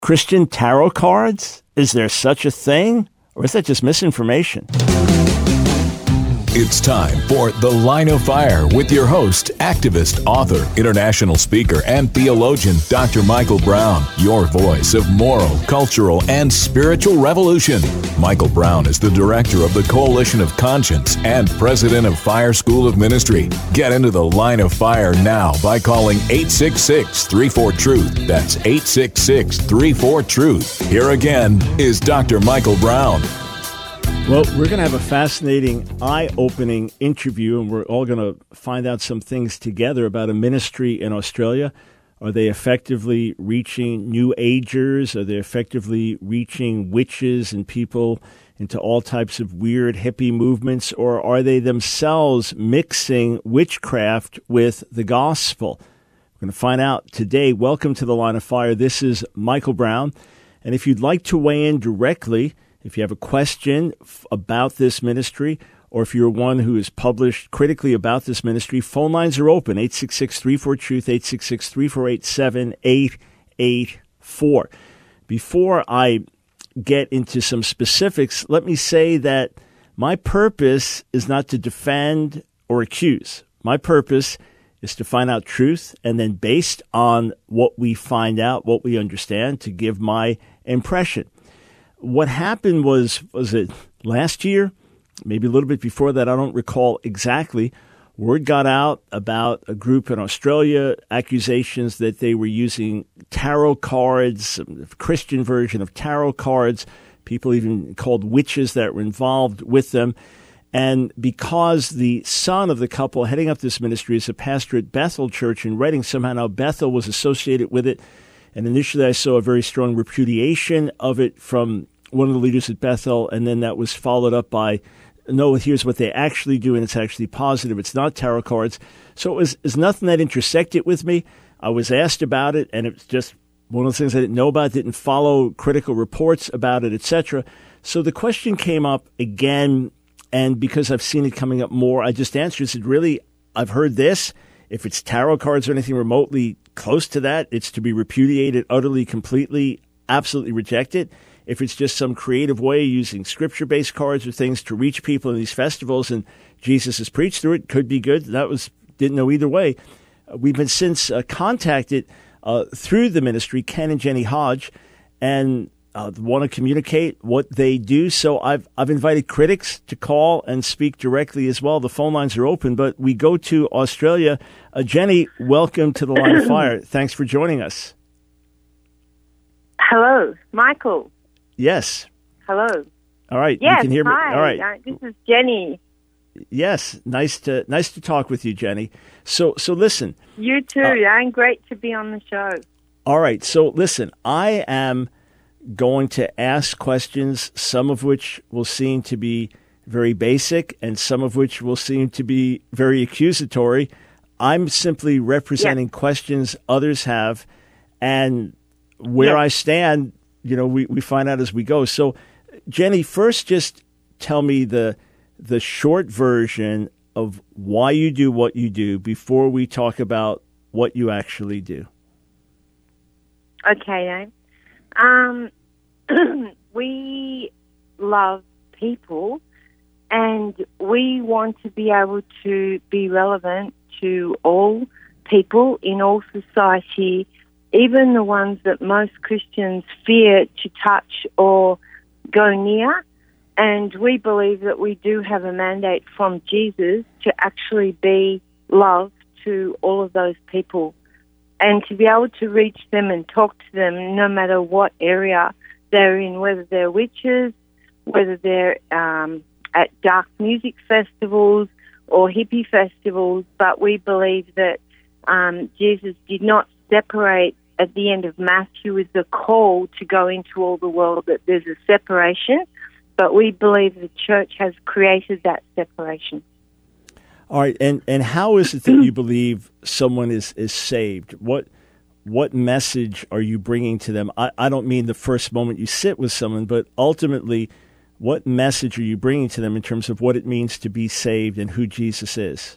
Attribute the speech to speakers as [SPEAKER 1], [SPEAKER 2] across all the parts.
[SPEAKER 1] Christian tarot cards? Is there such a thing? Or is that just misinformation?
[SPEAKER 2] It's time for The Line of Fire with your host, activist, author, international speaker, and theologian, Dr. Michael Brown, your voice of moral, cultural, and spiritual revolution. Michael Brown is the director of the Coalition of Conscience and president of Fire School of Ministry. Get into The Line of Fire now by calling 866-34-TRUTH. That's 866-34-TRUTH. Here again is Dr. Michael Brown.
[SPEAKER 1] Well, we're going to have a fascinating, eye-opening interview, and we're all going to find out some things together about a ministry in Australia. Are they effectively reaching New Agers? Are they effectively reaching witches and people into all types of weird hippie movements? Or are they themselves mixing witchcraft with the gospel? We're going to find out today. Welcome to The Line of Fire. This is Michael Brown. And if you'd like to weigh in directly, if you have a question about this ministry, or if you're one who has published critically about this ministry, phone lines are open, 866-34-TRUTH, 866-348-7884. Before I get into some specifics, let me say that my purpose is not to defend or accuse. My purpose is to find out truth, and then based on what we find out, what we understand, to give my impression. What happened was it last year, maybe a little bit before that, I don't recall exactly, word got out about a group in Australia, accusations that they were using tarot cards, a Christian version of tarot cards, people even called witches that were involved with them. And because the son of the couple heading up this ministry is a pastor at Bethel Church in Redding, somehow now Bethel was associated with it. And initially I saw a very strong repudiation of it from one of the leaders at Bethel, and then that was followed up by, no, here's what they actually do, and it's actually positive. It's not tarot cards. So it was nothing that intersected with me. I was asked about it, and it's just one of the things I didn't know about, didn't follow critical reports about it, etc. So the question came up again, and because I've seen it coming up more, I just answered, said, really, I've heard this. If it's tarot cards or anything remotely close to that, it's to be repudiated utterly, completely, absolutely rejected. If it's just some creative way using scripture-based cards or things to reach people in these festivals and Jesus has preached through it, could be good. Didn't know either way. We've been since contacted through the ministry, Ken and Jenny Hodge, and want to communicate what they do. So I've invited critics to call and speak directly as well. The phone lines are open, but we go to Australia. Jenny, welcome to The Line of Fire. Thanks for joining us.
[SPEAKER 3] Hello, Michael.
[SPEAKER 1] Yes.
[SPEAKER 3] Hello.
[SPEAKER 1] All right.
[SPEAKER 3] Yes,
[SPEAKER 1] you can hear me.
[SPEAKER 3] hi.
[SPEAKER 1] All right.
[SPEAKER 3] This is Jenny.
[SPEAKER 1] Yes. Nice to talk with you, Jenny. So listen.
[SPEAKER 3] You too. Great to be on the show.
[SPEAKER 1] All right. So listen, I am going to ask questions, some of which will seem to be very basic and some of which will seem to be very accusatory. I'm simply representing questions others have, and where I stand, we find out as we go. So, Jenny, first just tell me the short version of why you do what you do before we talk about what you actually do.
[SPEAKER 3] Okay, we love people, and we want to be able to be relevant to all people in all society, even the ones that most Christians fear to touch or go near. And we believe that we do have a mandate from Jesus to actually be love to all of those people and to be able to reach them and talk to them no matter what area they're in, whether they're witches, whether they're at dark music festivals or hippie festivals. But we believe that Jesus did not separate at the end of Matthew with the call to go into all the world, that there's a separation, but we believe the church has created that separation.
[SPEAKER 1] All right, and how is it that you believe someone is saved? What message are you bringing to them? I don't mean the first moment you sit with someone, but ultimately, what message are you bringing to them in terms of what it means to be saved and who Jesus is?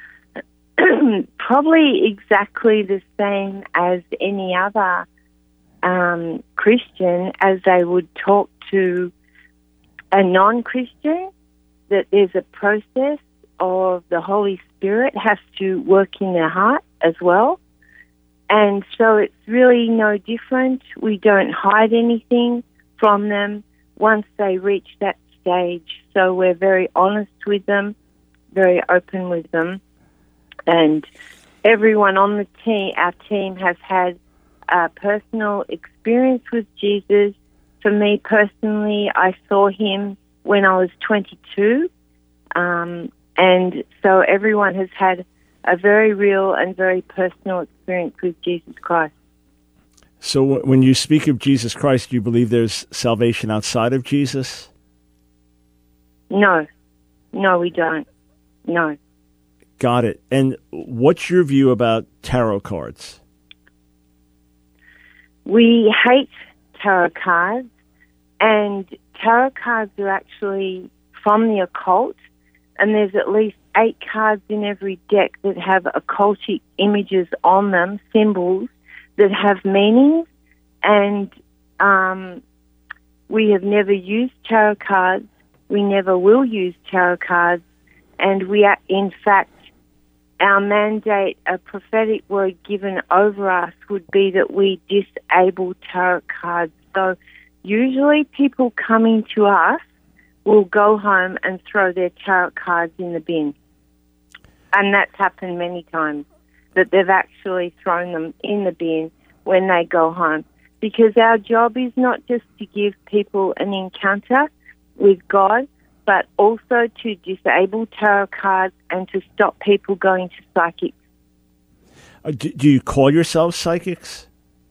[SPEAKER 3] Probably exactly the same as any other Christian as they would talk to a non-Christian, that there's a process of the Holy Spirit has to work in their heart as well. And so it's really no different. We don't hide anything from them once they reach that stage. So we're very honest with them, very open with them. And everyone on the team, our team, has had a personal experience with Jesus. For me personally, I saw him when I was 22. And so everyone has had a very real and very personal experience with Jesus Christ.
[SPEAKER 1] So when you speak of Jesus Christ, do you believe there's salvation outside of Jesus?
[SPEAKER 3] No. No, we don't. No.
[SPEAKER 1] Got it. And what's your view about tarot cards?
[SPEAKER 3] We hate tarot cards, and tarot cards are actually from the occult, and there's at least 8 cards in every deck that have occultic images on them, symbols that have meanings, and we have never used tarot cards. We never will use tarot cards, and we are, in fact, our mandate, a prophetic word given over us, would be that we disable tarot cards. So usually people coming to us will go home and throw their tarot cards in the bin. And that's happened many times, that they've actually thrown them in the bin when they go home. Because our job is not just to give people an encounter with God, but also to disable tarot cards and to stop people going to psychics.
[SPEAKER 1] Do you call yourselves psychics?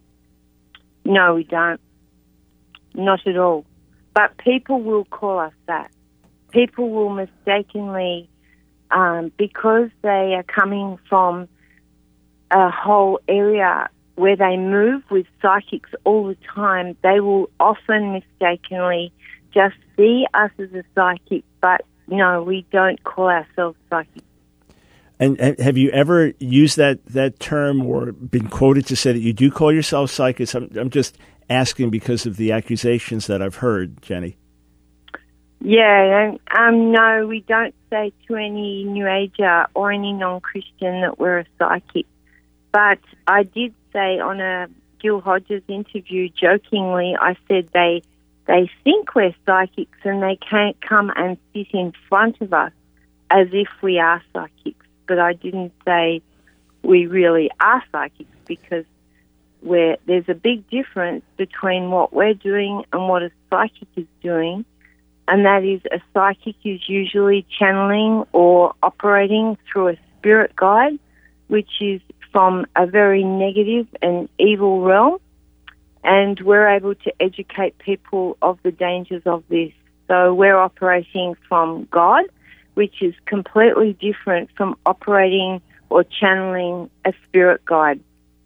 [SPEAKER 3] No, we don't. Not at all. But people will call us that. People will mistakenly, because they are coming from a whole area where they move with psychics all the time, they will often mistakenly just see us as a psychic, but no, we don't call ourselves psychics.
[SPEAKER 1] And have you ever used that term or been quoted to say that you do call yourself psychics? I'm just asking because of the accusations that I've heard, Jenny.
[SPEAKER 3] Yeah, no, we don't say to any New Ager or any non-Christian that we're a psychic. But I did say on a Gil Hodges interview, jokingly, I said they think we're psychics and they can't come and sit in front of us as if we are psychics. But I didn't say we really are psychics, because there's a big difference between what we're doing and what a psychic is doing. And that is, a psychic is usually channeling or operating through a spirit guide, which is from a very negative and evil realm. And we're able to educate people of the dangers of this. So we're operating from God, which is completely different from operating or channeling a spirit guide.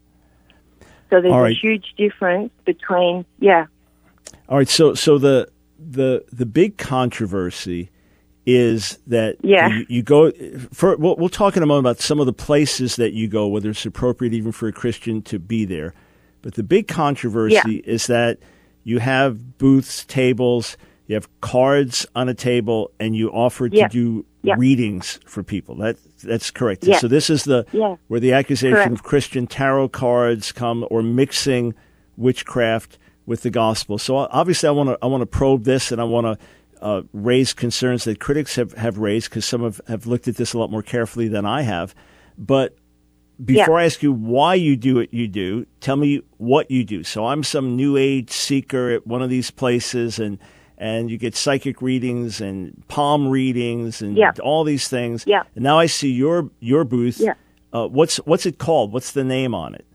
[SPEAKER 3] So there's a huge difference between,
[SPEAKER 1] All right, so the big controversy is that you go for. We'll talk in a moment about some of the places that you go, whether it's appropriate even for a Christian to be there. But the big controversy is that you have booths, tables, you have cards on a table, and you offer to do readings for people. That's correct. So this is where the accusation of Christian tarot cards come, or mixing witchcraft with the gospel. So obviously, I want to probe this, and I want to raise concerns that critics have raised, because some have looked at this a lot more carefully than I have. But before I ask you why you do what you do, tell me what you do. So I'm some New Age seeker at one of these places, and you get psychic readings and palm readings and all these things. Yeah. And now I see your booth. Yeah. What's it called? What's the name on it?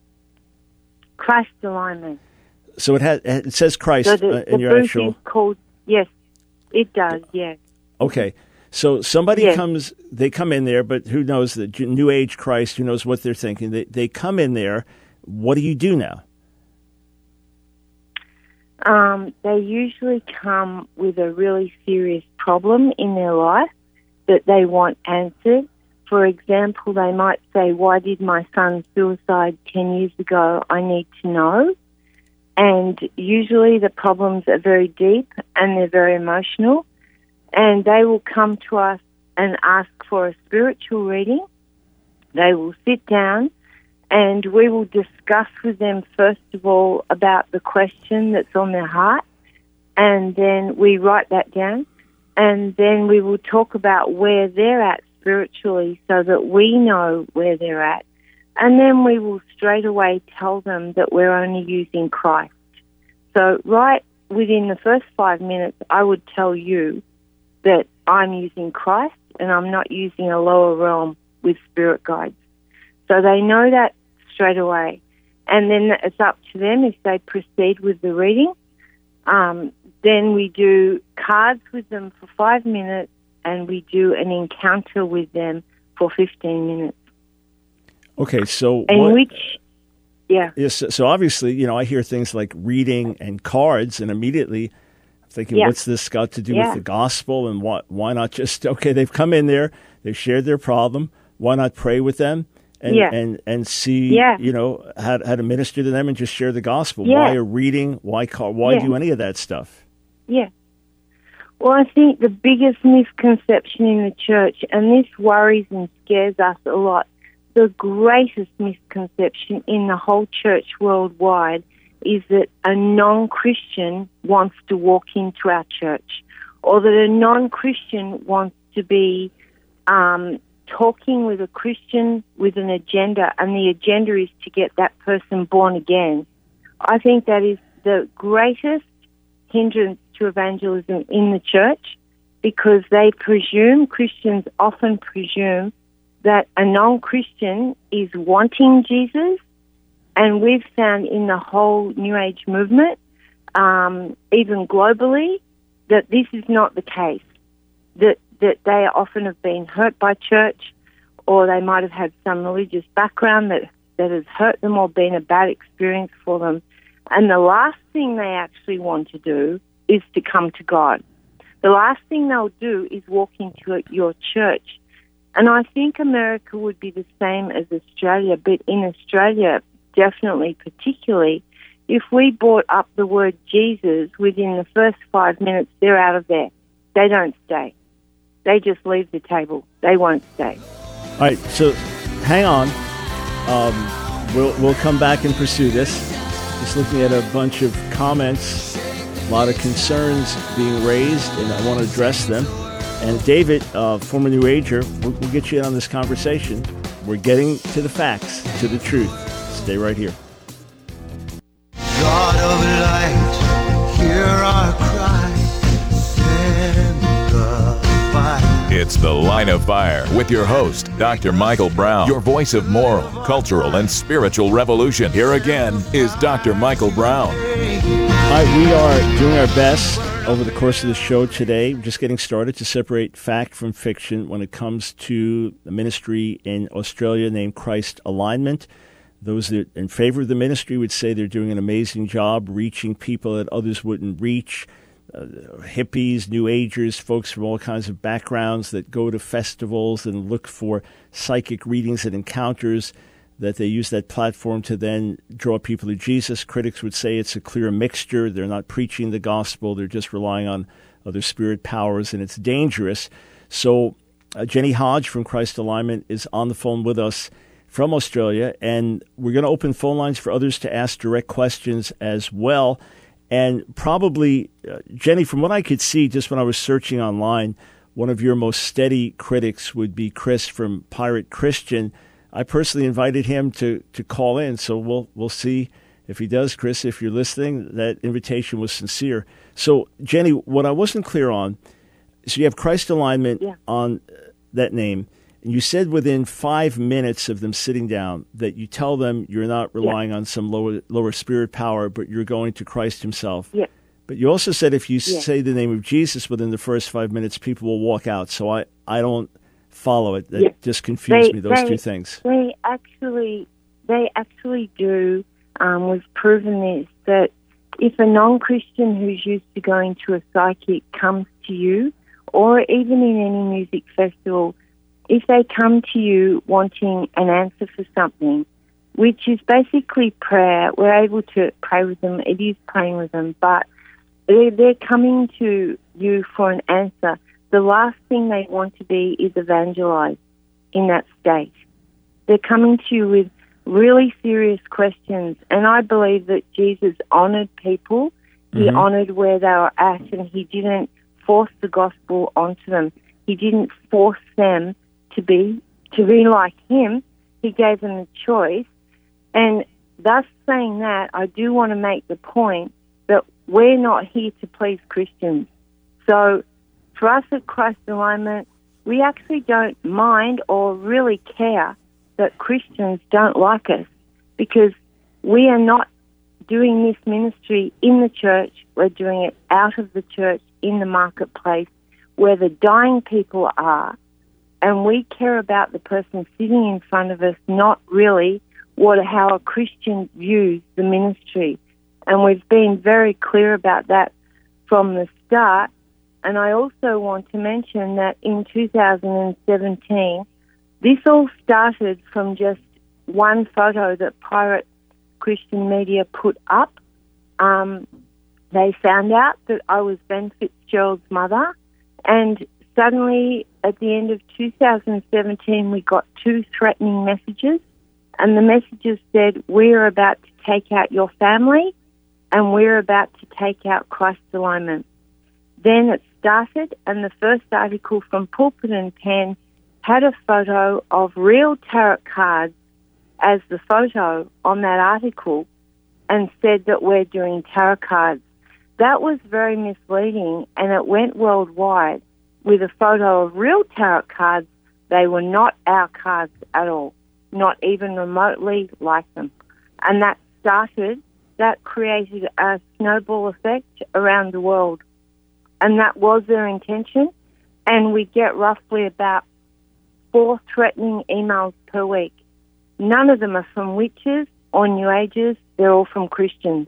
[SPEAKER 3] Christ Alignment.
[SPEAKER 1] So it says Christ in your actual.
[SPEAKER 3] The booth is called, yes, it does. Yes.
[SPEAKER 1] Okay. So somebody they come in there, but who knows, the New Age Christ, who knows what they're thinking. They come in there. What do you do now?
[SPEAKER 3] They usually come with a really serious problem in their life that they want answered. For example, they might say, why did my son suicide 10 years ago? I need to know. And usually the problems are very deep and they're very emotional. And they will come to us and ask for a spiritual reading. They will sit down and we will discuss with them, first of all, about the question that's on their heart. And then we write that down. And then we will talk about where they're at spiritually so that we know where they're at. And then we will straight away tell them that we're only using Christ. So right within the first 5 minutes, I would tell you that I'm using Christ and I'm not using a lower realm with spirit guides. So they know that straight away. And then it's up to them if they proceed with the reading. Then we do cards with them for 5 minutes and we do an encounter with them for 15 minutes.
[SPEAKER 1] Okay, so Yes, so obviously, I hear things like reading and cards, and immediately I'm thinking, what's this got to do with the gospel? And why not just, they've come in there, they've shared their problem, why not pray with them and see, how to minister to them and just share the gospel? Why a reading? Why do any of that stuff?
[SPEAKER 3] Yeah. Well, I think the biggest misconception in the church, and this worries and scares us a lot, the greatest misconception in the whole church worldwide is that a non-Christian wants to walk into our church, or that a non-Christian wants to be talking with a Christian with an agenda, and the agenda is to get that person born again. I think that is the greatest hindrance to evangelism in the church, because Christians often presume that a non-Christian is wanting Jesus, and we've found in the whole New Age movement, even globally, that this is not the case, that they often have been hurt by church, or they might have had some religious background that has hurt them or been a bad experience for them. And the last thing they actually want to do is to come to God. The last thing they'll do is walk into your church. And I think America would be the same as Australia, but in Australia, definitely, particularly, if we brought up the word Jesus within the first 5 minutes, they're out of there. They don't stay. They just leave the table. They won't stay.
[SPEAKER 1] All right, so hang on. We'll come back and pursue this. Just looking at a bunch of comments, a lot of concerns being raised, and I want to address them. And David, former New Ager, we'll get you in on this conversation. We're getting to the facts, to the truth. Stay right here.
[SPEAKER 4] God of light, hear our cry, send the fire.
[SPEAKER 2] It's The Line of Fire with your host, Dr. Michael Brown, your voice of moral, cultural, and spiritual revolution. Here again is Dr. Michael Brown.
[SPEAKER 1] All right, we are doing our best over the course of the show today, just getting started, to separate fact from fiction when it comes to the ministry in Australia named Christ Alignment. Those that are in favor of the ministry would say they're doing an amazing job reaching people that others wouldn't reach, hippies, New Agers, folks from all kinds of backgrounds that go to festivals and look for psychic readings and encounters, that they use that platform to then draw people to Jesus. Critics would say it's a clear mixture. They're not preaching the gospel. They're just relying on other spirit powers, and it's dangerous. So Jenny Hodge from Christ Alignment is on the phone with us from Australia, and we're going to open phone lines for others to ask direct questions as well. And probably, Jenny, from what I could see just when I was searching online, one of your most steady critics would be Chris from Pirate Christian. I personally invited him to call in, so we'll see if he does. Chris, if you're listening, that invitation was sincere. So, Jenny, what I wasn't clear on, so you have Christ Alignment on that name, and you said within 5 minutes of them sitting down that you tell them you're not relying on some lower spirit power, but you're going to Christ himself. Yeah. But you also said if you say the name of Jesus within the first 5 minutes, people will walk out. So I don't follow it. That just confused me, those two things.
[SPEAKER 3] They actually do. We've proven this, that if a non-Christian who's used to going to a psychic comes to you, or even in any music festival, if they come to you wanting an answer for something, which is basically prayer. We're able to pray with them. It is praying with them, but they're coming to you for an answer. The last thing they want to be is evangelized in that state. They're coming to you with really serious questions, and I believe that Jesus honored people. He honored where they were at, and he didn't force the gospel onto them. He didn't force them to be like him. He gave them a choice. And thus saying that, I do want to make the point that we're not here to please Christians. So for us at Christ Alignment, we actually don't mind or really care that Christians don't like us, because we are not doing this ministry in the church. We're doing it out of the church, in the marketplace, where the dying people are. And we care about the person sitting in front of us, not really how a Christian views the ministry. And we've been very clear about that from the start. And I also want to mention that in 2017, this all started from just one photo that Pirate Christian Media put up. They found out that I was Ben Fitzgerald's mother, and suddenly at the end of 2017 we got 2 threatening messages, and the messages said, "We're about to take out your family, and we're about to take out Christ Alignment." Then it started, and the first article from Pulpit and Pen had a photo of real tarot cards as the photo on that article, and said that we're doing tarot cards. That was very misleading, and it went worldwide with a photo of real tarot cards. They were not our cards at all, not even remotely like them. And that created a snowball effect around the world. And that was their intention. And we get roughly about 4 threatening emails per week. None of them are from witches or New Agers. They're all from Christians.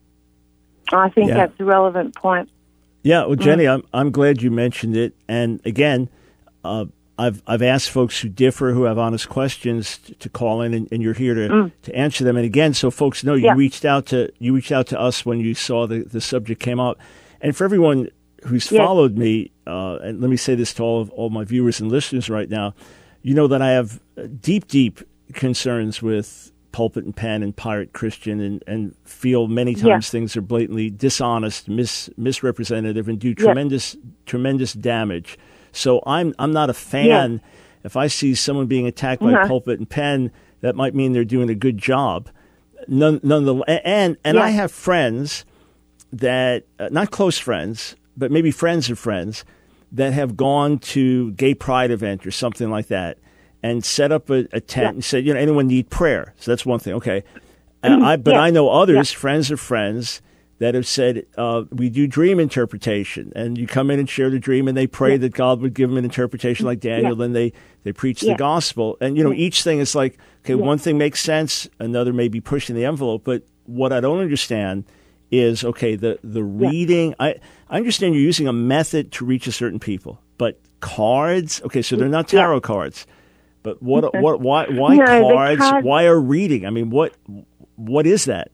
[SPEAKER 3] I think that's a relevant point.
[SPEAKER 1] Yeah, well, Jenny, I'm glad you mentioned it. And again, I've asked folks who differ, who have honest questions, to call in, and you're here to answer them. And again, so folks know, you reached out to us when you saw the subject came out. And for everyone who's followed me, and let me say this to all my viewers and listeners right now, you know that I have deep concerns with Pulpit and Pen and Pirate Christian, and feel many times things are blatantly dishonest, misrepresentative, and do tremendous damage. So I'm not a fan. Yeah. If I see someone being attacked by Pulpit and Pen, that might mean they're doing a good job. Nonetheless, and I have friends that, not close friends, but maybe friends of friends, that have gone to gay pride event or something like that, and set up a tent and said, anyone need prayer? So that's one thing. Okay. I know others, friends of friends, that have said, we do dream interpretation. And you come in and share the dream, and they pray that God would give them an interpretation like Daniel, and they preach the gospel. And, each thing is like, okay, one thing makes sense, another may be pushing the envelope. But what I don't understand is, okay, the reading. I understand you're using a method to reach a certain people, but cards, okay, so they're not tarot cards. But why cards? Why a reading? I mean, what is that?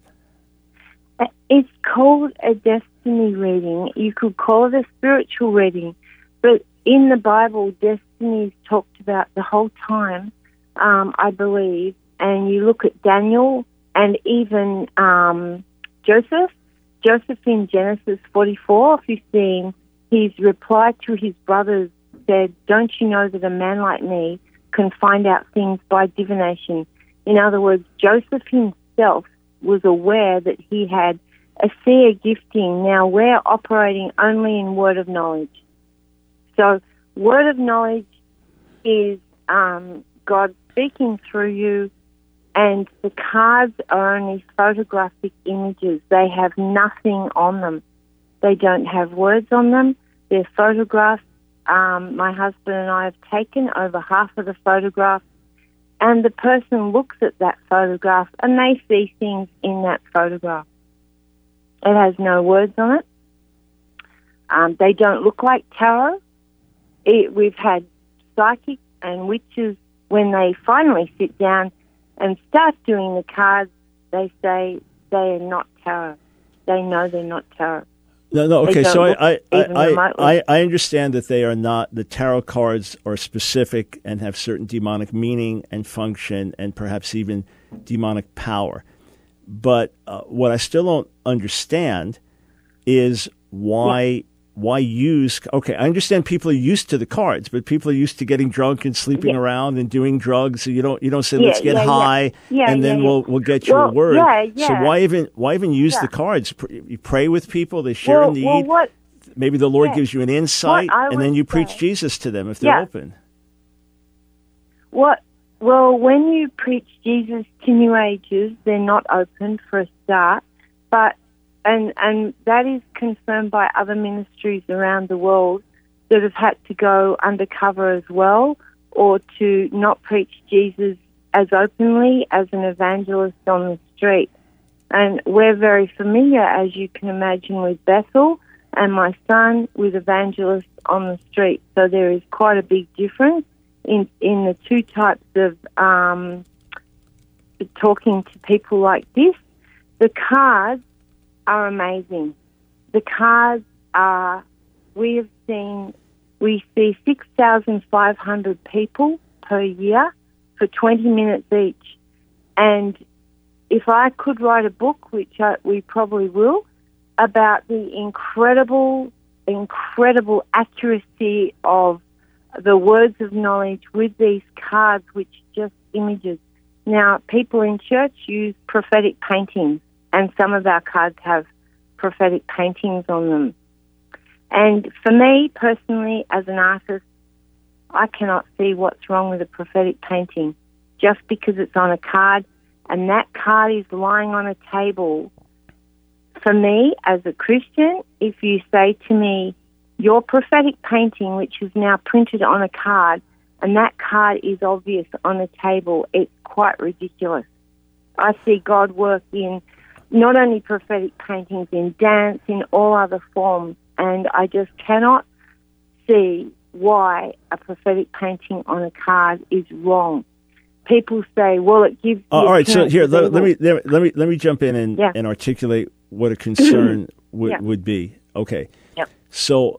[SPEAKER 3] It's called a destiny reading. You could call it a spiritual reading. But in the Bible, destiny is talked about the whole time, I believe. And you look at Daniel and even Joseph. Joseph in Genesis 44:15, his reply to his brothers said, "Don't you know that a man like me can find out things by divination?" In other words, Joseph himself was aware that he had a seer gifting. Now, we're operating only in word of knowledge. So word of knowledge is God speaking through you, and the cards are only photographic images. They have nothing on them. They don't have words on them. They're photographs. My husband and I have taken over half of the photographs, and the person looks at that photograph and they see things in that photograph. It has no words on it. They don't look like tarot. We've had psychics and witches, when they finally sit down and start doing the cards, they say they are not tarot. They know they're not tarot.
[SPEAKER 1] No. Okay, so
[SPEAKER 3] I
[SPEAKER 1] understand that they are not. The tarot cards are specific and have certain demonic meaning and function, and perhaps even demonic power. But what I still don't understand is why use. Okay, I understand people are used to the cards, but people are used to getting drunk and sleeping around and doing drugs. So you don't say let's get high and then we'll get you a word. So why even use the cards? You pray with people, they share a need. Maybe the Lord gives you an insight, and then you preach Jesus to them if they're open.
[SPEAKER 3] Well, when you preach Jesus to New Agers, they're not open for a start, but and that is confirmed by other ministries around the world that have had to go undercover as well, or to not preach Jesus as openly as an evangelist on the street. And we're very familiar, as you can imagine, with Bethel and my son with evangelists on the street. So there is quite a big difference in the two types of talking to people like this. The cards are amazing. The cards are, we see 6,500 people per year for 20 minutes each. And if I could write a book, which we probably will, about the incredible accuracy of the words of knowledge with these cards, which just images. Now, people in church use prophetic paintings, and some of our cards have prophetic paintings on them. And for me, personally, as an artist, I cannot see what's wrong with a prophetic painting. Just because it's on a card, and that card is lying on a table. For me, as a Christian, if you say to me, your prophetic painting, which is now printed on a card, and that card is obvious on a table, it's quite ridiculous. I see God work in not only prophetic paintings, in dance, in all other forms, and I just cannot see why a prophetic painting on a card is wrong. People say, well, it gives...
[SPEAKER 1] all right, so here, let me jump in and articulate what a concern would be. Okay.
[SPEAKER 3] Yep.
[SPEAKER 1] So...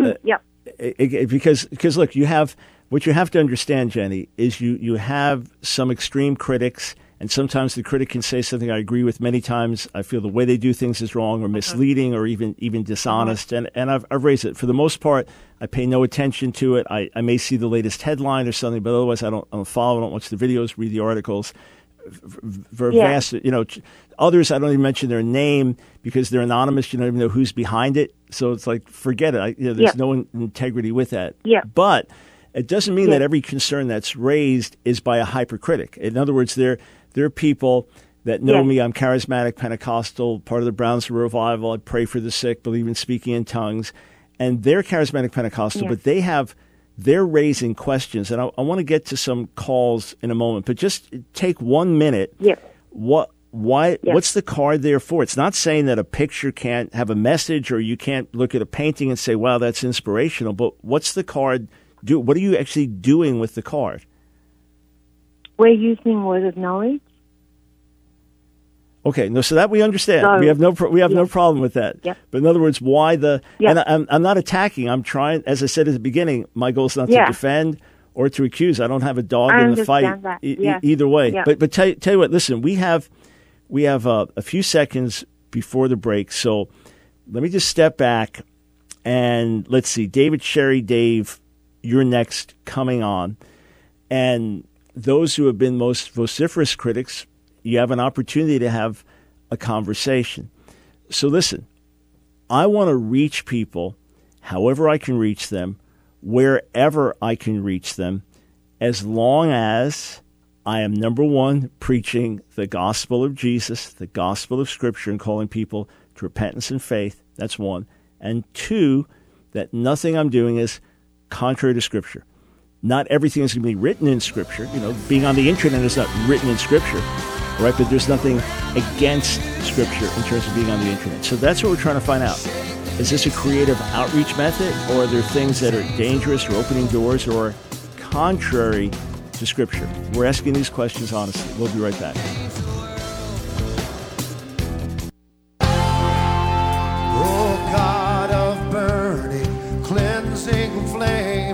[SPEAKER 1] Because look, what you have to understand, Jenny, is you have some extreme critics, and sometimes the critic can say something I agree with. Many times I feel the way they do things is wrong or misleading or even dishonest, and I've raised it. For the most part, I pay no attention to it. I may see the latest headline or something, but otherwise I don't follow. I don't watch the videos, read the articles. Vast, others I don't even mention their name because they're anonymous. You don't even know who's behind it, so it's like forget it. There's no integrity with that. But it doesn't mean that every concern that's raised is by a hypercritic. In other words, there are people that know me. I'm charismatic, Pentecostal, part of the Brownsville revival. I pray for the sick, believe in speaking in tongues, and they're charismatic Pentecostal, but they're raising questions, and I want to get to some calls in a moment. But just take 1 minute. What's the card there for? It's not saying that a picture can't have a message, or you can't look at a painting and say, "Wow, that's inspirational." But what's the card do? What are you actually doing with the card?
[SPEAKER 3] We're using word of knowledge.
[SPEAKER 1] Okay, no, so that we understand. So, we have no problem with that. But in other words, why the? And I'm not attacking. I'm trying, as I said at the beginning, my goal is not to defend or to accuse. I don't have a dog in the fight either way. But tell you what. Listen, we have a few seconds before the break, so let me just step back and let's see. David Sherry, Dave, you're next coming on, and those who have been most vociferous critics, you have an opportunity to have a conversation. So listen, I want to reach people however I can reach them, wherever I can reach them, as long as I am, number one, preaching the gospel of Jesus, the gospel of Scripture, and calling people to repentance and faith. That's one. And two, that nothing I'm doing is contrary to Scripture. Not everything is going to be written in Scripture. Being on the internet is not written in Scripture. Right, but there's nothing against Scripture in terms of being on the internet. So that's what we're trying to find out. Is this a creative outreach method, or are there things that are dangerous or opening doors or contrary to Scripture. We're asking these questions honestly. We'll be right back.
[SPEAKER 4] Oh God of burning, cleansing flame,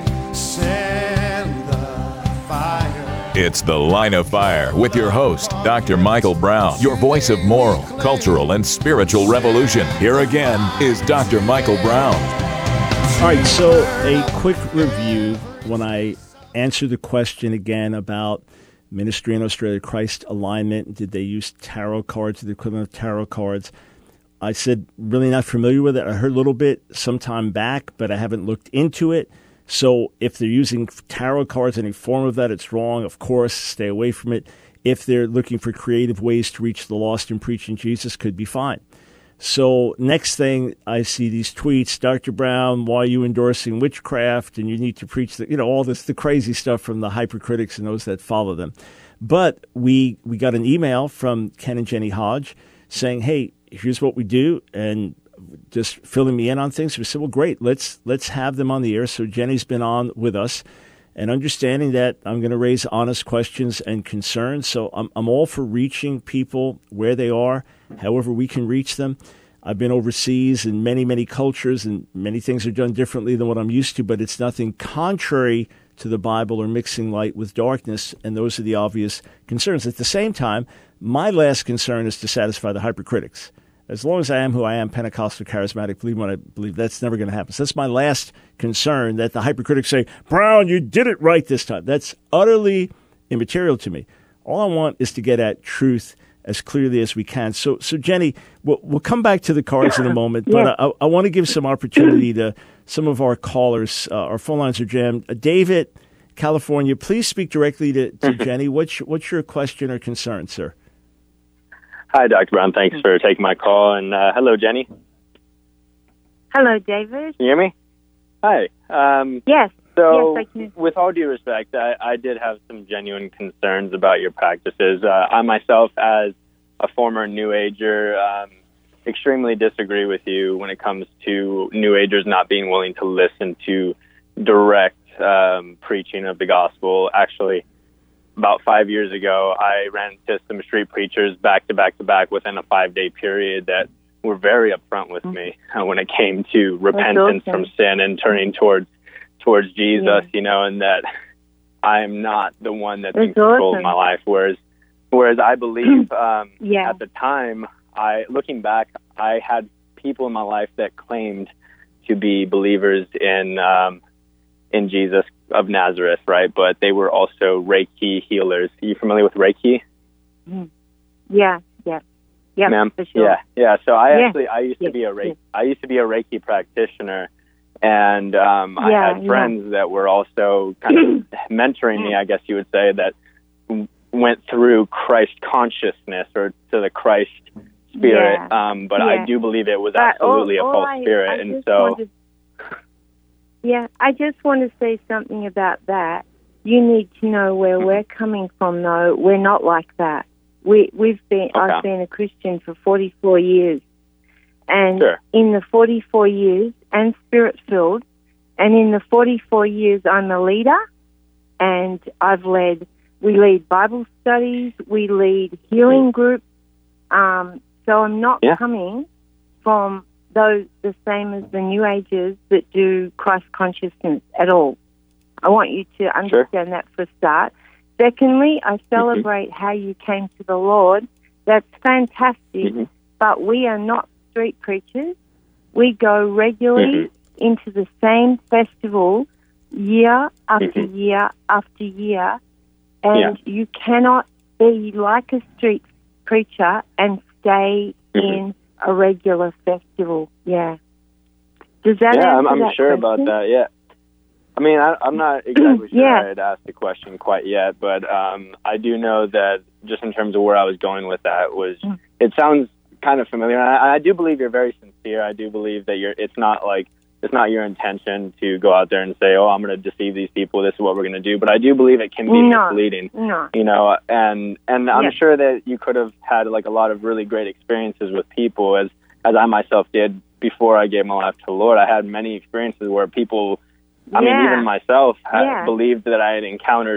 [SPEAKER 4] send the fire.
[SPEAKER 2] It's The Line of Fire with your host, Dr. Michael Brown, your voice of moral, cultural, and spiritual revolution. Here again is Dr. Michael Brown.
[SPEAKER 1] All right, so a quick review when I answer the question again about ministry in Australia, Christ alignment. Did they use tarot cards, the equivalent of tarot cards? I said, really not familiar with it. I heard a little bit sometime back, but I haven't looked into it. So if they're using tarot cards, any form of that, it's wrong. Of course, stay away from it. If they're looking for creative ways to reach the lost and preaching Jesus, could be fine. So next thing, I see these tweets, Dr. Brown, why are you endorsing witchcraft? And you need to preach, all this, the crazy stuff from the hypercritics and those that follow them. But we got an email from Ken and Jenny Hodge saying, hey, here's what we do, and just filling me in on things. We said, well, great, let's have them on the air. So Jenny's been on with us, and understanding that I'm going to raise honest questions and concerns. So I'm all for reaching people where they are, however we can reach them. I've been overseas in many, many cultures, and many things are done differently than what I'm used to, but it's nothing contrary to the Bible or mixing light with darkness, and those are the obvious concerns. At the same time, my last concern is to satisfy the hypercritics. As long as I am who I am, Pentecostal, charismatic, believe what I believe, that's never going to happen. So that's my last concern, that the hypercritics say, Brown, you did it right this time. That's utterly immaterial to me. All I want is to get at truth as clearly as we can. So Jenny, we'll come back to the cards in a moment, but I want to give some opportunity to some of our callers. Our phone lines are jammed. David, California, please speak directly to Jenny. What's your question or concern, sir?
[SPEAKER 5] Hi, Dr. Brown. Thanks for taking my call. And hello, Jenny.
[SPEAKER 3] Hello, David.
[SPEAKER 5] Can you hear me? Hi.
[SPEAKER 3] Yes.
[SPEAKER 5] So,
[SPEAKER 3] yes, I can.
[SPEAKER 5] With all due respect, I did have some genuine concerns about your practices. I myself, as a former New Ager, extremely disagree with you when it comes to New Agers not being willing to listen to direct preaching of the gospel. Actually, about 5 years ago, I ran into some street preachers back to back within a 5-day period that were very upfront with me when it came to repentance from sin and turning towards Jesus, and that I am not the one that's in control of my life. Whereas I believe at the time, looking back, I had people in my life that claimed to be believers in Jesus of Nazareth, right? But they were also Reiki healers. Are you familiar with Reiki?
[SPEAKER 3] Yeah,
[SPEAKER 5] ma'am.
[SPEAKER 3] For sure.
[SPEAKER 5] Yeah. So I used to be a Reiki practitioner, and I had friends that were also kind of mentoring me, I guess you would say, that went through Christ consciousness or to the Christ spirit. But I do believe it was absolutely a false spirit, and so.
[SPEAKER 3] I just want to say something about that. You need to know where we're coming from, though. We're not like that. I've been a Christian for 44 years. And in the 44 years, and Spirit-filled, and in the 44 years, I'm a leader, and we lead Bible studies, we lead healing groups. So I'm not coming from the same as the New Agers that do Christ consciousness at all. I want you to understand that for a start. Secondly, I celebrate how you came to the Lord. That's fantastic, but we are not street preachers. We go regularly into the same festival year after year after year, and you cannot be like a street preacher and stay in a regular festival. Does that answer
[SPEAKER 5] I'm
[SPEAKER 3] that
[SPEAKER 5] sure
[SPEAKER 3] question?
[SPEAKER 5] about that. Yeah, I mean, I'm not exactly sure I had asked the question quite yet, but I do know that just in terms of where I was going with that was, it sounds kind of familiar. And I do believe you're very sincere. I do believe that it's not your intention to go out there and say, oh, I'm going to deceive these people. This is what we're going to do. But I do believe it can be misleading.
[SPEAKER 3] No.
[SPEAKER 5] And I'm sure that you could have had like a lot of really great experiences with people, as I myself did before I gave my life to the Lord. I had many experiences where people, I mean, even myself, believed that I had encountered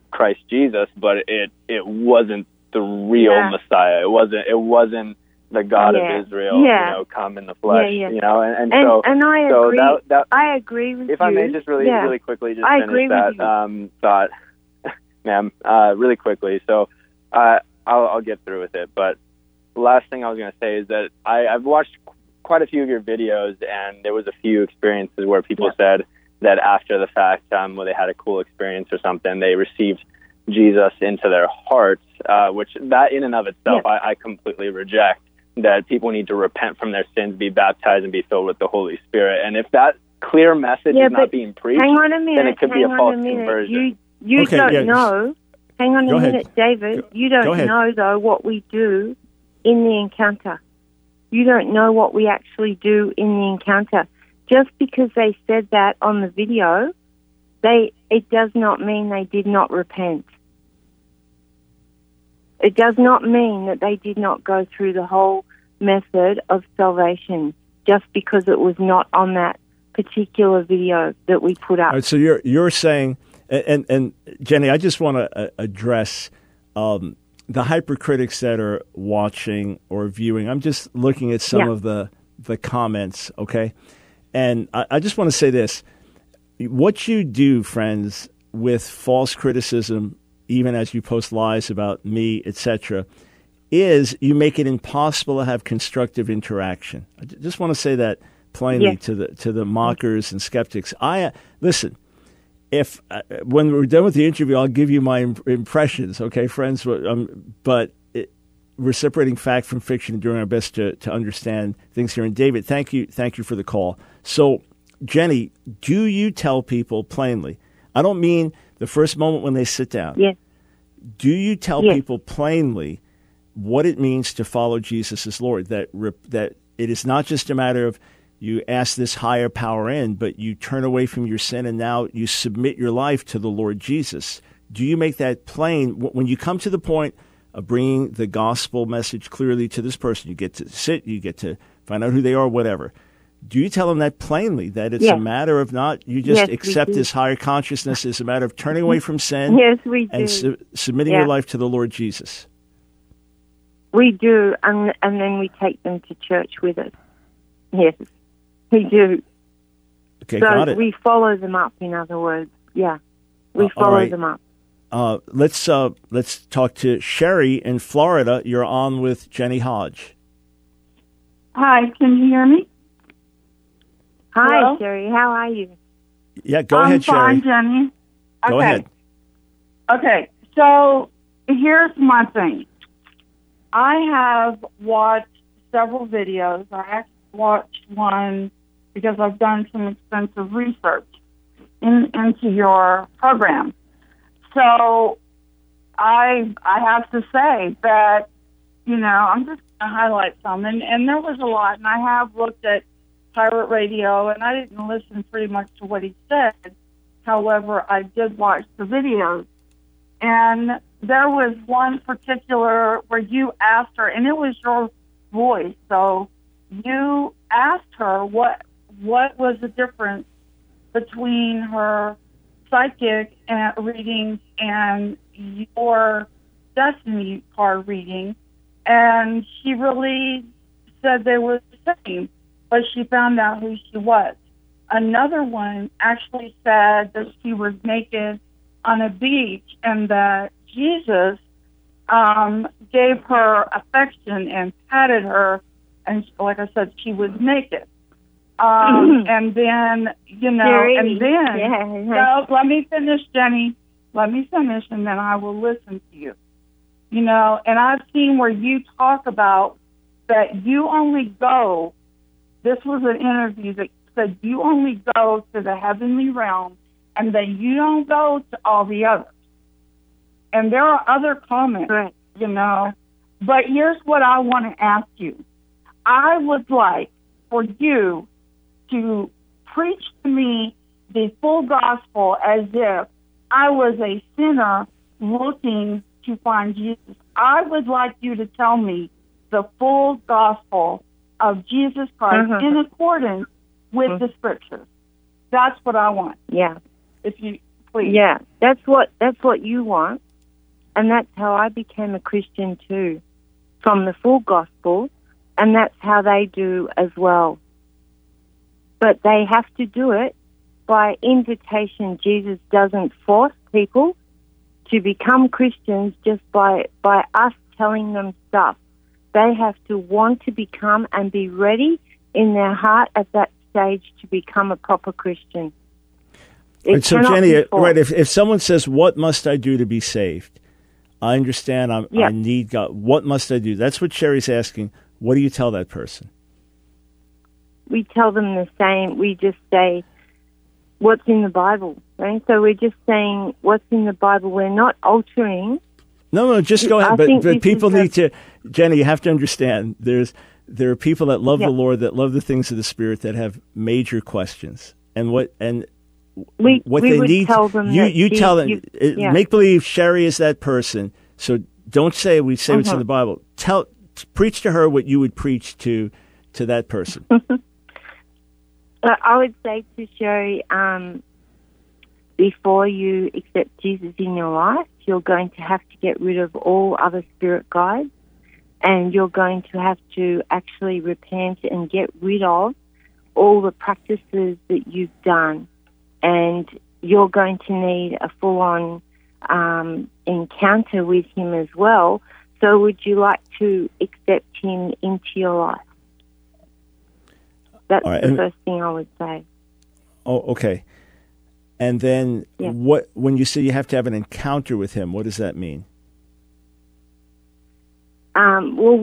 [SPEAKER 5] Christ Jesus, but it wasn't the real Messiah. It wasn't the God of Israel, come in the flesh, and so
[SPEAKER 3] I agree.
[SPEAKER 5] So
[SPEAKER 3] I agree with you.
[SPEAKER 5] If I may just really quickly just finish that thought, ma'am, really quickly. So I'll get through with it. But the last thing I was going to say is that I've watched quite a few of your videos, and there was a few experiences where people said that after the fact, where they had a cool experience or something, they received Jesus into their hearts, which that in and of itself I completely reject. That people need to repent from their sins, be baptized, and be filled with the Holy Spirit. And if that clear message is not being preached, then it could be a false conversion.
[SPEAKER 3] You don't know. Hang on a minute, David. You don't know, though, what we do in the encounter. You don't know what we actually do in the encounter. Just because they said that on the video, it does not mean they did not repent. It does not mean that they did not go through the whole method of salvation just because it was not on that particular video that we put up.
[SPEAKER 1] All right, so you're saying, and Jenny, I just want to address the hypercritics that are watching or viewing. I'm just looking at some of the comments, okay? And I just want to say this. What you do, friends, with false criticism, even as you post lies about me, etc., is you make it impossible to have constructive interaction. I just want to say that plainly to the mockers and skeptics. Listen. If when we're done with the interview, I'll give you my impressions, okay, friends? But we're separating fact from fiction and doing our best to understand things here. And David, thank you for the call. So, Jenny, do you tell people plainly? I don't mean the first moment when they sit down.
[SPEAKER 3] Yes.
[SPEAKER 1] Do you tell people plainly what it means to follow Jesus as Lord? That it is not just a matter of you ask this higher power in, but you turn away from your sin and now you submit your life to the Lord Jesus. Do you make that plain? When you come to the point of bringing the gospel message clearly to this person, you get to sit, you get to find out who they are, whatever. Do you tell them that plainly, that it's a matter of not, you just accept this higher consciousness as a matter of turning away from sin and submitting your life to the Lord Jesus?
[SPEAKER 3] We do, and then we take them to church with us. Yes. We do.
[SPEAKER 1] Okay, got it.
[SPEAKER 3] We follow them up, in other words. Yeah. We follow them up.
[SPEAKER 1] Let's talk to Sherry in Florida. You're on with Jenny Hodge.
[SPEAKER 6] Hi, can you hear me?
[SPEAKER 3] Hi,
[SPEAKER 6] Hello?
[SPEAKER 3] Sherry. How are you?
[SPEAKER 1] Yeah, go ahead, Sherry.
[SPEAKER 6] I'm fine, Jenny.
[SPEAKER 1] Go ahead.
[SPEAKER 6] Okay, so here's my thing. I have watched several videos. I actually watched one because I've done some extensive research into your program. So I have to say that, I'm just going to highlight some. And there was a lot, and I have looked at Pirate Radio, and I didn't listen pretty much to what he said. However, I did watch the videos. And there was one particular where you asked her, and it was your voice, so you asked her what was the difference between her psychic readings and your destiny card reading, and she really said they were the same, but she found out who she was. Another one actually said that she was naked on a beach and that Jesus gave her affection and patted her, and like I said, she was naked. And then, so let me finish, Jenny. Let me finish, and then I will listen to you. And I've seen where you talk about that you only go, this was an interview that said you only go to the heavenly realm and that you don't go to all the others. And there are other comments, But here's what I want to ask you. I would like for you to preach to me the full gospel as if I was a sinner looking to find Jesus. I would like you to tell me the full gospel of Jesus Christ in accordance with the scriptures. That's what I want.
[SPEAKER 3] Yeah.
[SPEAKER 6] If you please.
[SPEAKER 3] Yeah, that's what you want, and that's how I became a Christian too, from the full gospel, and that's how they do as well. But they have to do it by invitation. Jesus doesn't force people to become Christians just by us telling them stuff. They have to want to become and be ready in their heart at that stage to become a proper Christian.
[SPEAKER 1] Right, so Jenny, right? If someone says, "What must I do to be saved?" I understand. I need God. What must I do? That's what Sherry's asking. What do you tell that person?
[SPEAKER 3] We tell them the same. We just say, what's in the Bible, right? So we're just saying what's in the Bible. We're not altering.
[SPEAKER 1] No, just go ahead. But people need to, Jenny, you have to understand, there are people that love the Lord, that love the things of the Spirit, that have major questions. And what they need,
[SPEAKER 3] tell them
[SPEAKER 1] you tell them, make believe Sherry is that person. So don't say what's in the Bible. Preach to her what you would preach to that person.
[SPEAKER 3] I would say to Sherry, before you accept Jesus in your life, you're going to have to get rid of all other spirit guides, and you're going to have to actually repent and get rid of all the practices that you've done. And you're going to need a full-on encounter with him as well. So would you like to accept him into your life? That's the first thing I would say.
[SPEAKER 1] Oh, okay. And then when you say you have to have an encounter with him, what does that mean?
[SPEAKER 3] I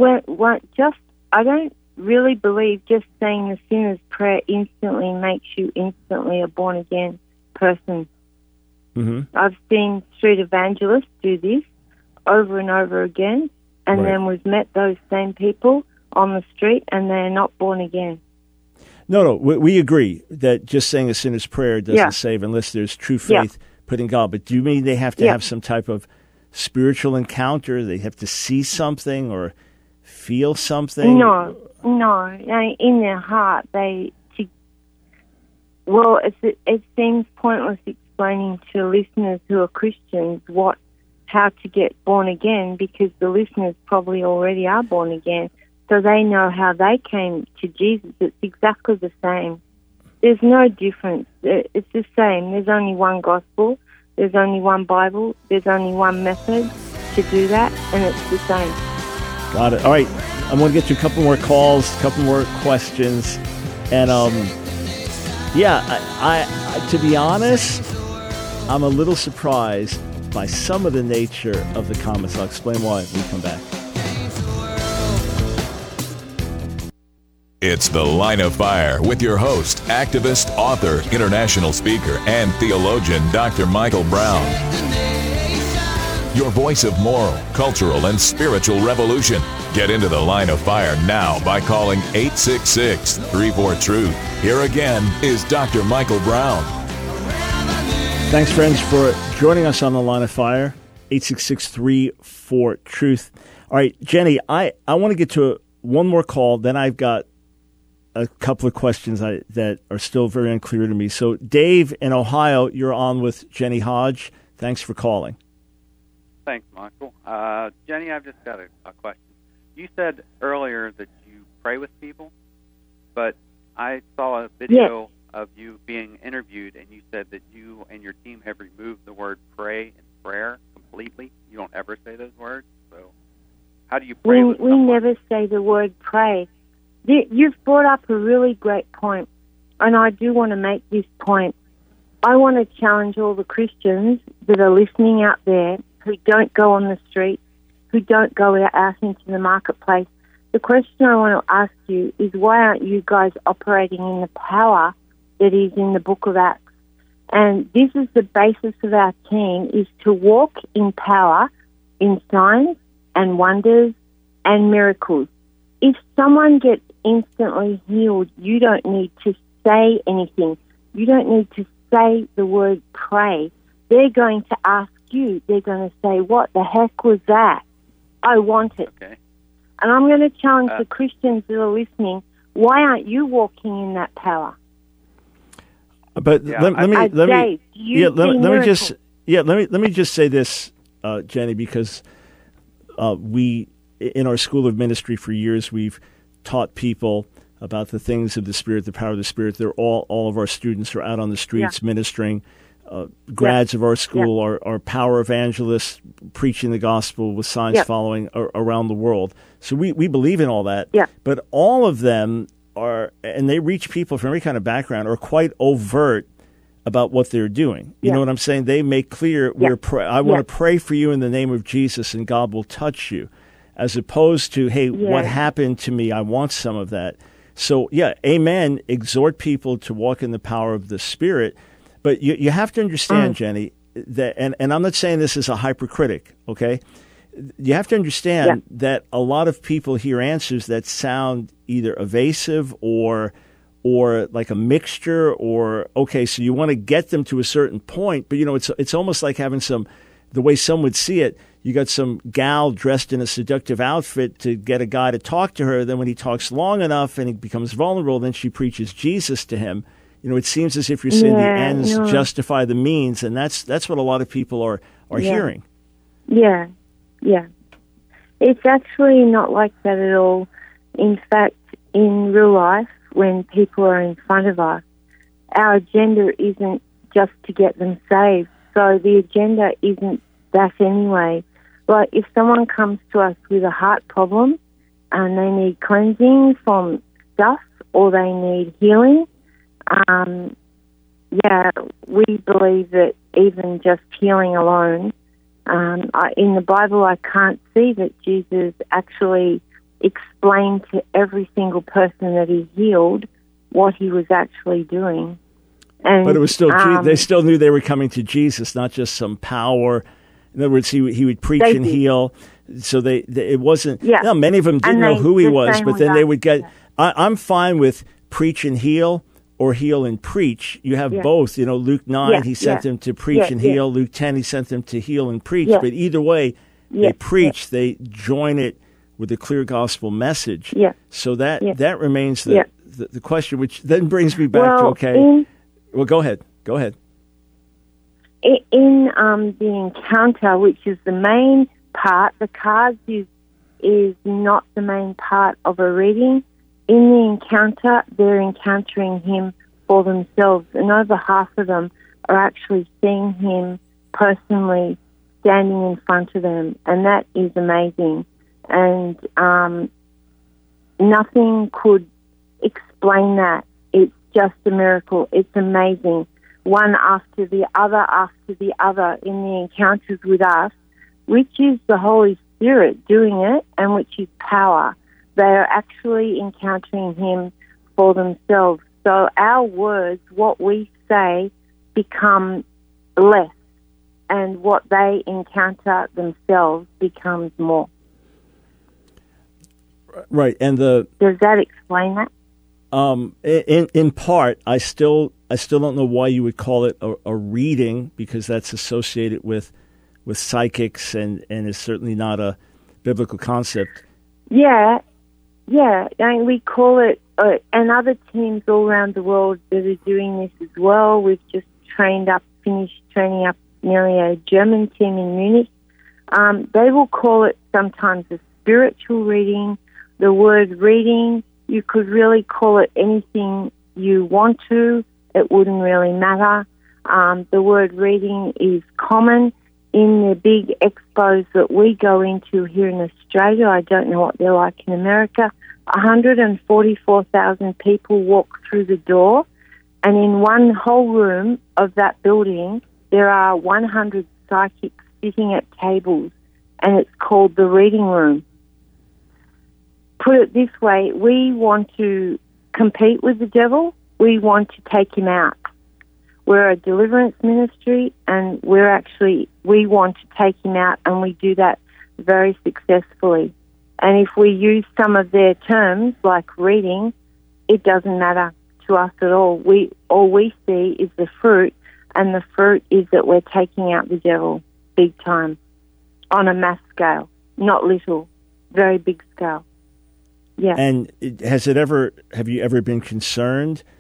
[SPEAKER 3] don't really believe just saying the sinner's prayer instantly makes you instantly a born-again person. Mm-hmm. I've seen street evangelists do this over and over again, and then we've met those same people on the street, and they're not born again.
[SPEAKER 1] No, we agree that just saying a sinner's prayer doesn't save unless there's true faith put in God. But do you mean they have to have some type of spiritual encounter? They have to see something or feel something?
[SPEAKER 3] No. In their heart, it seems pointless explaining to listeners who are Christians how to get born again, because the listeners probably already are born again. So they know how they came to Jesus. It's exactly the same. There's no difference. It's the same. There's only one gospel. There's only one Bible. There's only one method to do that, and it's the same.
[SPEAKER 1] Got it. All right. I'm going to get you a couple more calls, a couple more questions. And, I to be honest, I'm a little surprised by some of the nature of the comments. I'll explain why when we come back.
[SPEAKER 2] It's The Line of Fire with your host, activist, author, international speaker, and theologian, Dr. Michael Brown. Your voice of moral, cultural, and spiritual revolution. Get into The Line of Fire now by calling 866-34-TRUTH. Here again is Dr. Michael Brown.
[SPEAKER 1] Thanks, friends, for joining us on The Line of Fire, 866-34-TRUTH. All right, Jenny, I want to get to one more call, then I've got a couple of questions that are still very unclear to me. So, Dave in Ohio, you're on with Jenny Hodge. Thanks for calling.
[SPEAKER 7] Thanks, Michael. Jenny, I've just got a question. You said earlier that you pray with people, but I saw a video of you being interviewed, and you said that you and your team have removed the word pray and prayer completely. You don't ever say those words. So how do you pray with someone?
[SPEAKER 3] We never say the word pray. You've brought up a really great point, and I do want to make this point. I want to challenge all the Christians that are listening out there who don't go on the street, who don't go out into the marketplace. The question I want to ask you is, why aren't you guys operating in the power that is in the book of Acts? And this is the basis of our team, is to walk in power, in signs and wonders and miracles. If someone gets instantly healed, you don't need to say anything. You don't need to say the word pray. They're going to ask you. They're going to say, what the heck was that? I want it.
[SPEAKER 7] Okay.
[SPEAKER 3] And I'm going to challenge the Christians that are listening, why aren't you walking in that power?
[SPEAKER 1] But
[SPEAKER 7] Yeah,
[SPEAKER 1] let me
[SPEAKER 3] Dave, do you see miracles?
[SPEAKER 1] let me just say this, Jenny, because we in our school of ministry for years we've taught people about the things of the Spirit, the power of the Spirit. They're all of our students are out on the streets ministering. Grads of our school are power evangelists preaching the gospel with signs following around the world. So we believe in all that.
[SPEAKER 3] Yeah.
[SPEAKER 1] But all of them are, and they reach people from every kind of background, are quite overt about what they're doing. You know what I'm saying? They make clear, I want to pray for you in the name of Jesus and God will touch you, as opposed to, hey, what happened to me? I want some of that. So, amen, exhort people to walk in the power of the Spirit. But you have to understand, Jenny, that, and I'm not saying this as a hypercritic, okay? You have to understand that a lot of people hear answers that sound either evasive or like a mixture, or, okay, so you want to get them to a certain point, but, it's almost like having the way some would see it, you got some gal dressed in a seductive outfit to get a guy to talk to her. Then when he talks long enough and he becomes vulnerable, then she preaches Jesus to him. It seems as if you're saying the ends justify the means, and that's what a lot of people are hearing.
[SPEAKER 3] Yeah. It's actually not like that at all. In fact, in real life, when people are in front of us, our agenda isn't just to get them saved. So the agenda isn't that anyway. Like if someone comes to us with a heart problem and they need cleansing from stuff or they need healing, we believe that even just healing alone, in the Bible I can't see that Jesus actually explained to every single person that he healed what he was actually doing.
[SPEAKER 1] But it was still, they still knew they were coming to Jesus, not just some power. In other words, he would preach and heal. So it wasn't, many of them didn't know who he was, but then they would get, I'm fine with preach and heal or heal and preach. You have both. Luke 9, he sent them to preach and heal. Luke 10, he sent them to heal and preach. But either way, they preach, they join it with a clear gospel message. So that remains the question, which then brings me back to, well, go ahead.
[SPEAKER 3] In the encounter, which is the main part, the cards is not the main part of a reading. In the encounter, they're encountering him for themselves, and over half of them are actually seeing him personally standing in front of them, and that is amazing. And nothing could explain that. It's just a miracle. It's amazing. One after the other in the encounters with us, which is the Holy Spirit doing it and which is power. They are actually encountering him for themselves. So our words, what we say, become less, and what they encounter themselves becomes more.
[SPEAKER 1] Right, and
[SPEAKER 3] does that explain that?
[SPEAKER 1] In part, I still don't know why you would call it a reading, because that's associated with psychics and is certainly not a biblical concept.
[SPEAKER 3] Yeah. I mean, we call it, and other teams all around the world that are doing this as well. We've just finished training up nearly a German team in Munich. They will call it sometimes a spiritual reading. The word reading, you could really call it anything you want to. It wouldn't really matter. The word reading is common in the big expos that we go into here in Australia. I don't know what they're like in America. 144,000 people walk through the door, and in one whole room of that building, there are 100 psychics sitting at tables, and it's called the reading room. Put it this way, we want to compete with the devil. We want to take him out. We're a deliverance ministry, and we want to take him out, and we do that very successfully. And if we use some of their terms, like reading, it doesn't matter to us at all. All we see is the fruit, and the fruit is that we're taking out the devil big time, on a mass scale, not little, very big scale. Yeah.
[SPEAKER 1] And have you ever been concerned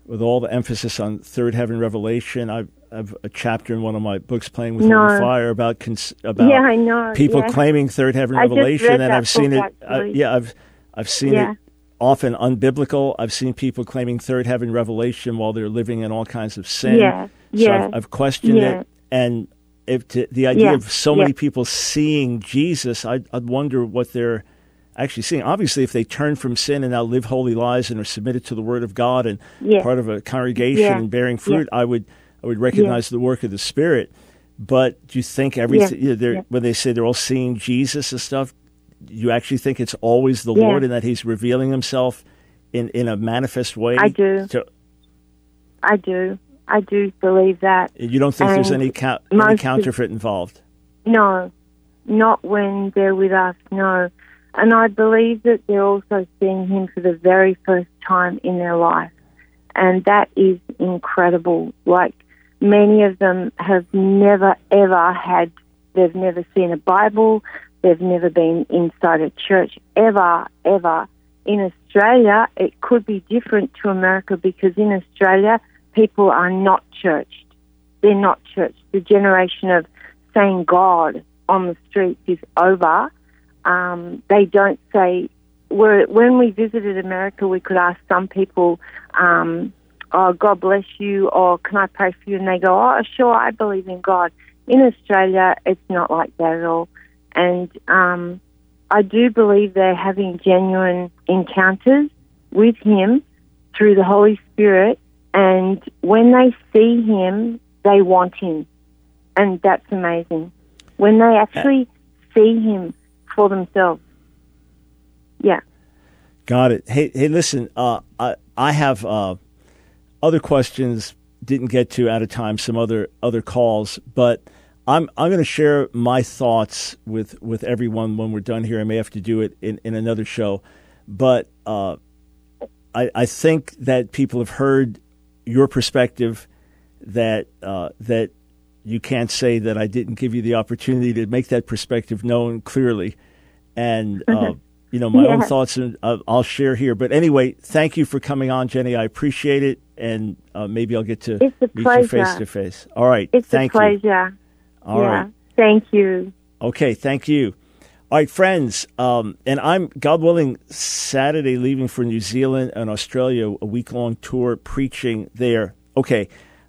[SPEAKER 1] with all the emphasis on third heaven revelation. I've a chapter in one of my books, Playing with Holy Fire, about
[SPEAKER 3] I know.
[SPEAKER 1] people claiming third heaven revelation, and I've seen it. I've seen it often unbiblical. I've seen people claiming third heaven revelation while they're living in all kinds of sin. So I've questioned it, and if the idea of so many people seeing Jesus, I'd wonder what they're actually seeing. Obviously, if they turn from sin and now live holy lives and are submitted to the Word of God and part of a congregation and bearing fruit, I would recognize the work of the Spirit. But do you think everything when they say they're all seeing Jesus and stuff, you actually think it's always the Lord and that He's revealing Himself in a manifest way?
[SPEAKER 3] I do. I do believe that.
[SPEAKER 1] You don't think there's any counterfeit involved?
[SPEAKER 3] No, not when they're with us, no. And I believe that they're also seeing Him for the very first time in their life. And that is incredible. Like, many of them have never, ever they've never seen a Bible, they've never been inside a church, ever. In Australia, it could be different to America, because in Australia, people are not churched. They're not churched. The generation of saying God on the streets is over. They don't say, when we visited America, we could ask some people, oh, God bless you, or can I pray for you? And they go, oh, sure, I believe in God. In Australia, it's not like that at all. And I do believe they're having genuine encounters with Him through the Holy Spirit. And when they see Him, they want Him. And that's amazing. When they actually see Him for themselves. Yeah.
[SPEAKER 1] Got it. Hey, listen, I have other questions, didn't get to out of time, some other calls, but I'm going to share my thoughts with everyone when we're done here. I may have to do it in another show, but I think that people have heard your perspective, that you can't say that I didn't give you the opportunity to make that perspective known clearly. And, my own thoughts I'll share here. But anyway, thank you for coming on, Jenny. I appreciate it. And maybe I'll get to meet you face to face. All right. Thank you.
[SPEAKER 3] It's a pleasure.
[SPEAKER 1] All right.
[SPEAKER 3] Thank you.
[SPEAKER 1] Okay. Thank you. All right, friends. And I'm, God willing, Saturday leaving for New Zealand and Australia, a week-long tour preaching there. Okay.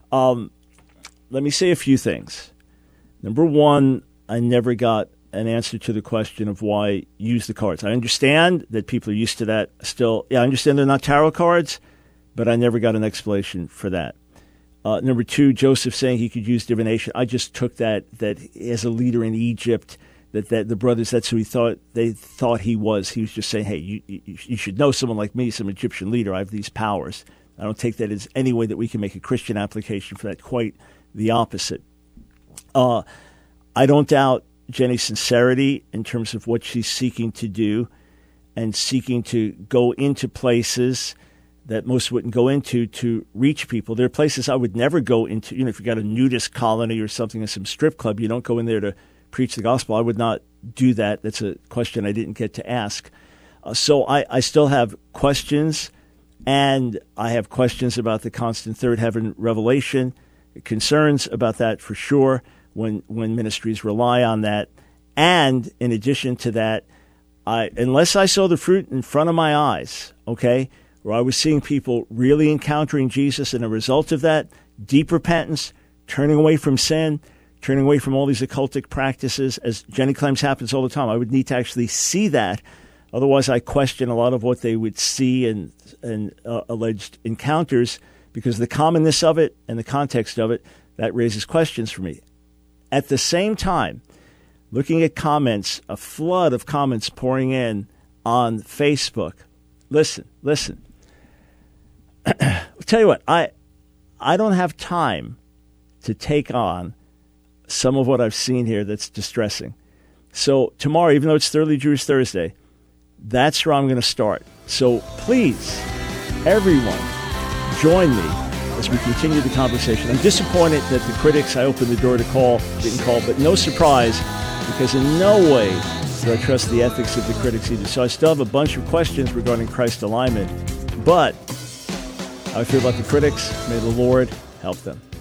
[SPEAKER 1] Let me say a few things. Number one, I never got an answer to the question of why use the cards. I understand that people are used to that still. Yeah, I understand they're not tarot cards, but I never got an explanation for that. Number two, Joseph saying he could use divination. I just took that as a leader in Egypt, that the brothers, that's who they thought he was. He was just saying, hey, you should know someone like me, some Egyptian leader. I have these powers. I don't take that as any way that we can make a Christian application for that. Quite the opposite. I don't doubt Jenny's sincerity in terms of what she's seeking to do and seeking to go into places that most wouldn't go into to reach people. There are places I would never go into. If you got a nudist colony or something in some strip club, you don't go in there to preach the gospel. I would not do that. That's a question I didn't get to ask. So I still have questions, and I have questions about the constant third heaven revelation, concerns about that for sure when ministries rely on that. And in addition to that, unless I saw the fruit in front of my eyes, okay, where I was seeing people really encountering Jesus, and a result of that, deep repentance, turning away from sin, turning away from all these occultic practices, as Jenny claims happens all the time, I would need to actually see that. Otherwise, I question a lot of what they would see and alleged encounters, because the commonness of it and the context of it, that raises questions for me. At the same time, looking at comments, a flood of comments pouring in on Facebook. Listen. I'll tell you what, I don't have time to take on some of what I've seen here that's distressing. So tomorrow, even though it's Thoroughly Jewish Thursday, that's where I'm going to start. So please, everyone, join me as we continue the conversation. I'm disappointed that the critics I opened the door to call didn't call, but no surprise, because in no way do I trust the ethics of the critics either. So I still have a bunch of questions regarding Christ alignment, but How I feel about the critics, may the Lord help them.